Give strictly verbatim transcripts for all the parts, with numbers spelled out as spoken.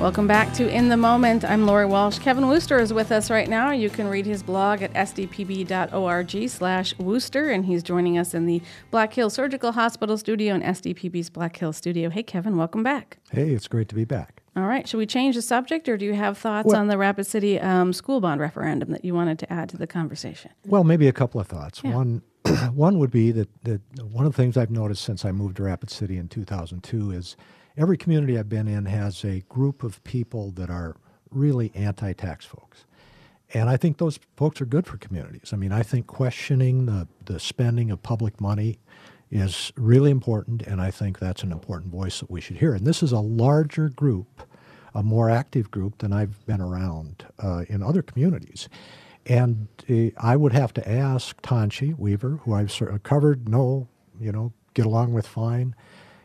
Welcome back to In the Moment. I'm Lori Walsh. Kevin Wooster is with us right now. You can read his blog at s d p b dot org slash Wooster, and he's joining us in the Black Hills Surgical Hospital studio and S D P B's Black Hills studio. Hey, Kevin, welcome back. Hey, it's great to be back. All right. Should we change the subject, or do you have thoughts well, on the Rapid City um, school bond referendum that you wanted to add to the conversation? Well, maybe a couple of thoughts. Yeah. One one would be that, that one of the things I've noticed since I moved to Rapid City in two thousand two is every community I've been in has a group of people that are really anti-tax folks. And I think those folks are good for communities. I mean, I think questioning the, the spending of public money is really important, and I think that's an important voice that we should hear. And this is a larger group, a more active group than I've been around uh, in other communities. And uh, I would have to ask Tanchi Weaver, who I've sort of covered, no, you know, get along with fine,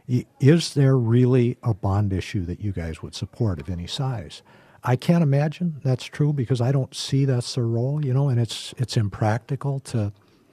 is there really a bond issue that you guys would support of any size? I can't imagine that's true because I don't see that's their role, you know, and it's it's impractical to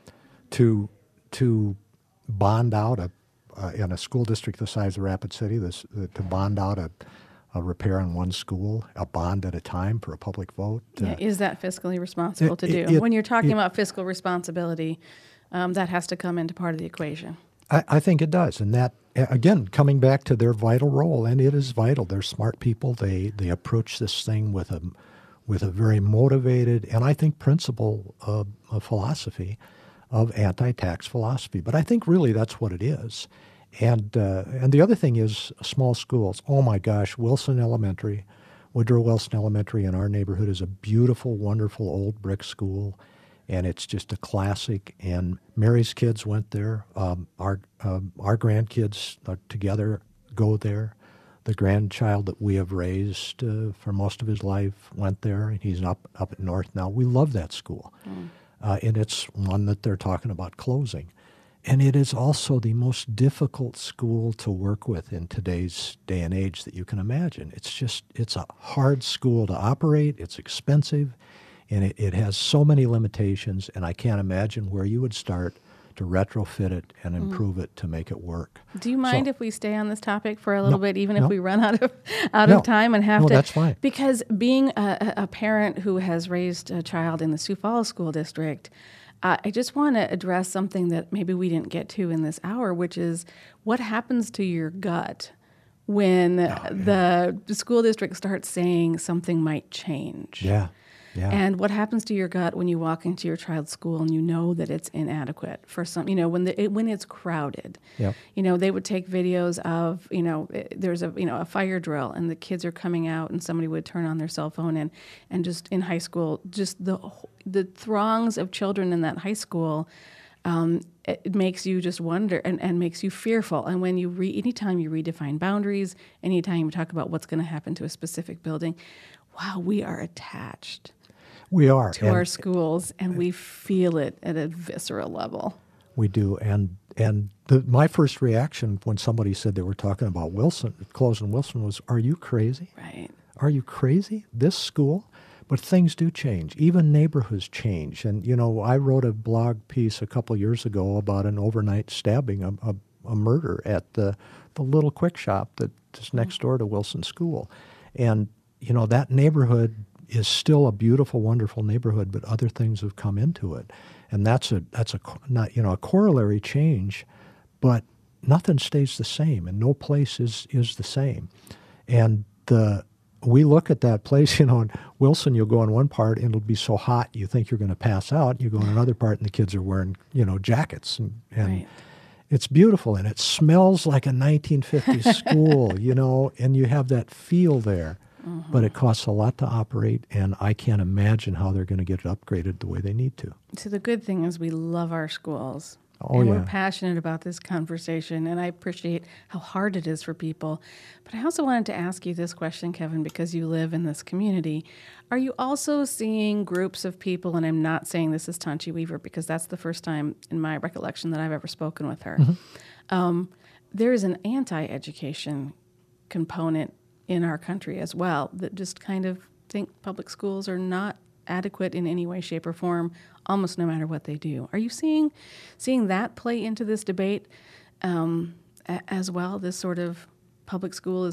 to to bond out a uh, in a school district the size of Rapid City, this uh, to bond out a, a repair on one school, a bond at a time for a public vote. Yeah, Uh, is that fiscally responsible it- to do? it- it- when you're talking it- about fiscal responsibility, um, that has to come into part of the equation. I, I think it does, and that again coming back to their vital role, and it is vital. They're smart people. They they approach this thing with a with a very motivated and I think principle of, of philosophy, of anti-tax philosophy. But I think really that's what it is. And uh, and the other thing is small schools. Oh my gosh, Wilson Elementary, Woodrow Wilson Elementary in our neighborhood is a beautiful, wonderful old brick school. And it's just a classic. And Mary's kids went there. Um, our um, our grandkids uh, together go there. The grandchild that we have raised uh, for most of his life went there, and he's up up at North now. We love that school, mm. uh, and it's one that they're talking about closing. And it is also the most difficult school to work with in today's day and age that you can imagine. It's just it's a hard school to operate. It's expensive. And it, it has so many limitations, and I can't imagine where you would start to retrofit it and improve mm. it to make it work. Do you mind so, if we stay on this topic for a little no, bit, even no. if we run out of out no, of time and have no, to? that's fine. Because being a, a parent who has raised a child in the Sioux Falls School District, uh, I just want to address something that maybe we didn't get to in this hour, which is what happens to your gut when oh, yeah. the school district starts saying something might change. Yeah. Yeah. And what happens to your gut when you walk into your child's school and you know that it's inadequate for some, you know, when the, it, when it's crowded. Yep. You know, they would take videos of, you know, there's a, you know, a fire drill and the kids are coming out and somebody would turn on their cell phone and, and just in high school, just the the throngs of children in that high school, um, it, it makes you just wonder and, and makes you fearful. And when you re, anytime you redefine boundaries, anytime you talk about what's going to happen to a specific building, wow, we are attached. We are. To and, our schools, and we feel it at a visceral level. We do. And and the, my first reaction when somebody said they were talking about Wilson, closing Wilson, was, are you crazy? Right. Are you crazy? This school? But things do change. Even neighborhoods change. And, you know, I wrote a blog piece a couple years ago about an overnight stabbing, a, a, a murder at the, the little quick shop that's next door to Wilson School. And, you know, that neighborhood is still a beautiful, wonderful neighborhood, but other things have come into it, and that's a that's a not you know a corollary change, but nothing stays the same, and no place is is the same, and the we look at that place, you know, in Wilson, you'll go in one part and it'll be so hot you think you're going to pass out. You go in another part and the kids are wearing you know jackets, and, and right. It's beautiful, and it smells like a nineteen fifties school, you know, and you have that feel there. Mm-hmm. But it costs a lot to operate, and I can't imagine how they're going to get it upgraded the way they need to. So the good thing is we love our schools. Oh, and yeah. we're passionate about this conversation, and I appreciate how hard it is for people. But I also wanted to ask you this question, Kevin, because you live in this community. Are you also seeing groups of people, and I'm not saying this is Tanchi Weaver, because that's the first time in my recollection that I've ever spoken with her. Mm-hmm. Um, there is an anti-education component in our country as well that just kind of think public schools are not adequate in any way, shape, or form, almost no matter what they do. Are you seeing seeing that play into this debate um, a- as well? This sort of public school is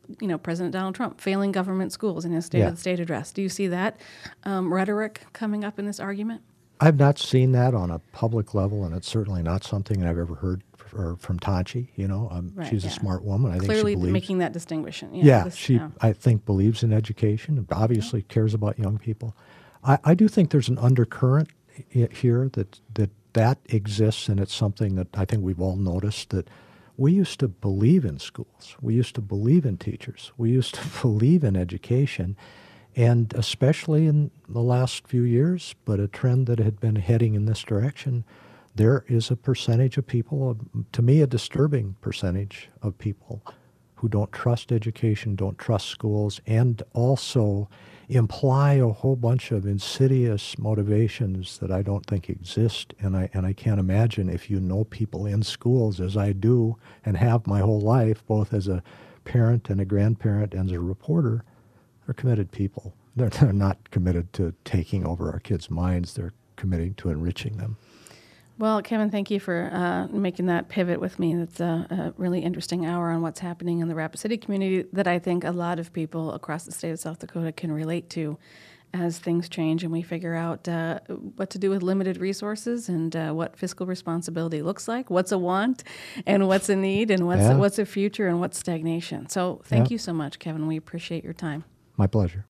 you know, President Donald Trump failing government schools in his State Yeah. of the State address. Do you see that um, rhetoric coming up in this argument? I've not seen that on a public level, and it's certainly not something I've ever heard f- or from Tanchi. You know, um, Right, she's yeah. a smart woman. I Clearly think she believes. making that distinction. Yeah, Yeah, this- she, yeah. I think, believes in education and obviously cares about young people. I, I do think there's an undercurrent i- here that, that that exists, and it's something that I think we've all noticed, that we used to believe in schools. We used to believe in teachers. We used to believe in education, and especially in the last few years, but a trend that had been heading in this direction, there is a percentage of people, to me a disturbing percentage of people, who don't trust education, don't trust schools, and also imply a whole bunch of insidious motivations that I don't think exist. And I and I can't imagine, if you know people in schools, as I do and have my whole life, both as a parent and a grandparent and as a reporter, are committed people. They're, they're not committed to taking over our kids' minds. They're committing to enriching them. Well, Kevin, thank you for uh, making that pivot with me. That's a, a really interesting hour on what's happening in the Rapid City community that I think a lot of people across the state of South Dakota can relate to as things change and we figure out uh, what to do with limited resources and uh, what fiscal responsibility looks like, what's a want and what's a need, and what's, Yeah. what's a future and what's stagnation. So thank Yeah. you so much, Kevin. We appreciate your time. My pleasure.